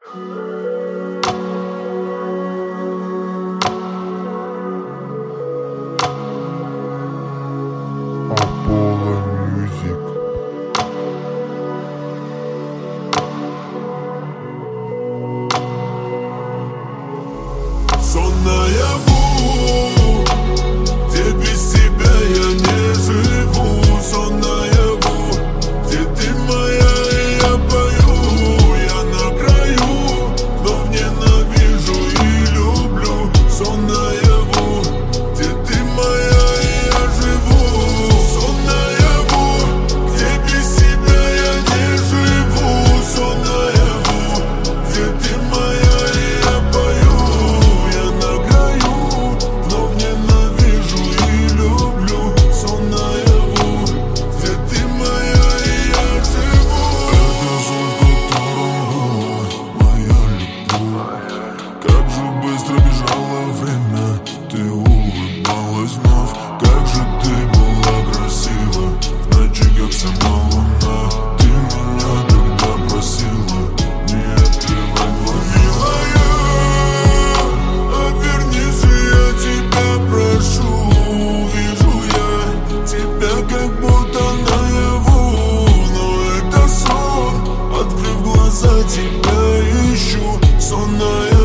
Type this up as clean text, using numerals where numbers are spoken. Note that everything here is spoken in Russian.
Apollo Music. Сон наяву, где без тебя я не живу. Сон наяву, где ты моя и я пою. Я на краю, вновь ненавижу и люблю. Сон наяву, где ты моя и я живу. Сон наяву, где без тебя я не живу. Сон наяву, где ты моя и я пою. Я на краю, вновь ненавижу и люблю. Сон наяву, где ты моя и я живу. Это сон, в котором была моя любовь. Как же быстро бежало время, ты улыбалась вновь. Как же ты была красива в ночи, как сама луна. Ты меня тогда просила не открывать глаза. Милая, обернись, я тебя прошу. Вижу я тебя как будто наяву, но это сон. Открыв глаза, тебя ищу. Сон наяву.